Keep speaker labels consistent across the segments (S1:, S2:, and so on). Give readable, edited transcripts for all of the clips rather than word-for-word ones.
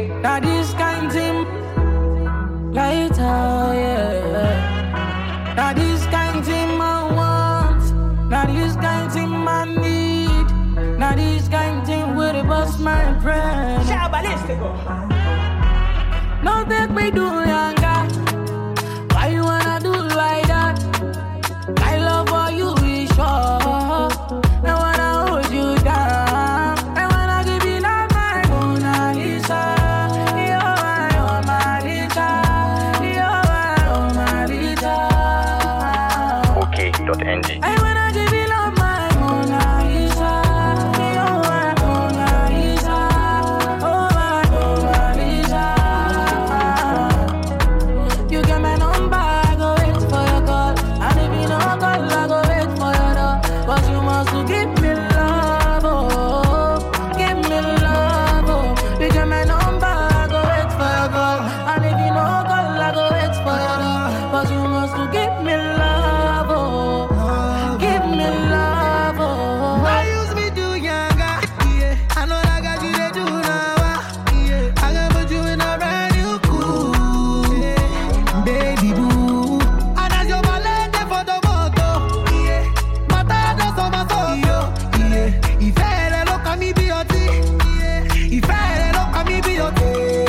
S1: Now this kind thing, lighter, yeah. Now this kind thing I want. Now this kind thing I need. Now this kind thing will bust my brain. No take me do younger. Why you wanna do like that? My love for you is sure. I wanna hold you down. I wanna give you love, my Mona Lisa. You're my Mona Lisa. You're my Mona Lisa.
S2: Okay.ng.
S1: I wanna give you love, my Mona Lisa. You're my Mona Lisa. Oh, my Mona Lisa. You get my number, I go wait for your call. And if you don't call, I go wait for your door. But you must to give me love, oh. Give me love, oh. You get my number, I go wait for your call. And if you don't call, I go wait for your door. But you must to give me love, oh. Give me love, oh.
S3: Why use me do younger? Yeah, I know I got you to do now. Yeah, I gonna put you in a brand new cool, yeah. Baby boo. And as your ballet for the moto, yeah. My tire does on my soul, yeah. If I look at me, be your tea, yeah. If I look at me, be your tea,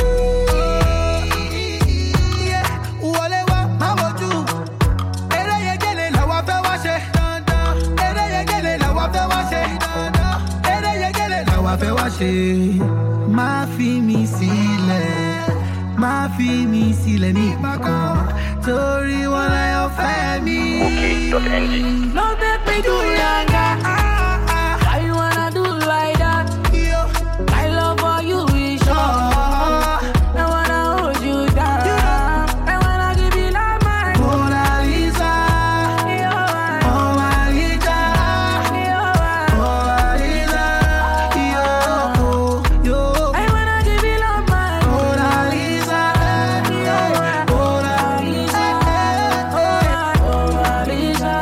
S3: yeah. Wale wa, how about you? Ere ye gele la wa fe wa she. Ere ye gele la wa fe wa she. Ere ye gele la wa fe wa she. Ma fi mi sílẹ̀, ma fi mi sílẹ̀ nígbà kan. Torí wọn lè ọ̀fẹ́ mi.
S2: Okay.ng.
S1: No make me do younger. Why you wanna do like that? My love for you is sure. I wanna hold you down. I wanna give you love, my
S3: Mona Lisa,
S1: You're my
S3: Mona Lisa,
S1: You're my
S3: Mona Lisa, yo.
S1: I wanna give you love, my
S3: Mona Lisa, Mona Lisa,
S1: Mona Lisa.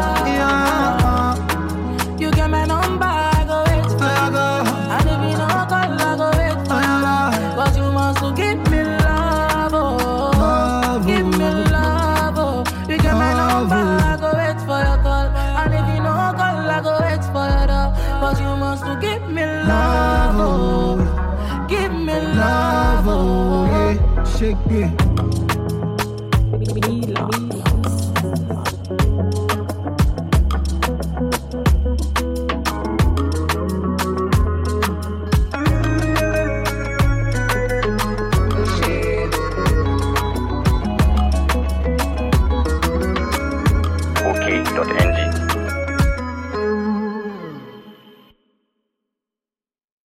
S1: You get my number, I go wait for you. And if you don't call, I go wait for you. But you must to give me love, oh. Give me love, oh. You get my number, I go wait for your call. And if you don't call, I go wait for your door. But you must to give me love, oh. Give me love,
S3: love,
S1: oh.
S3: oh, yeah. Shake it.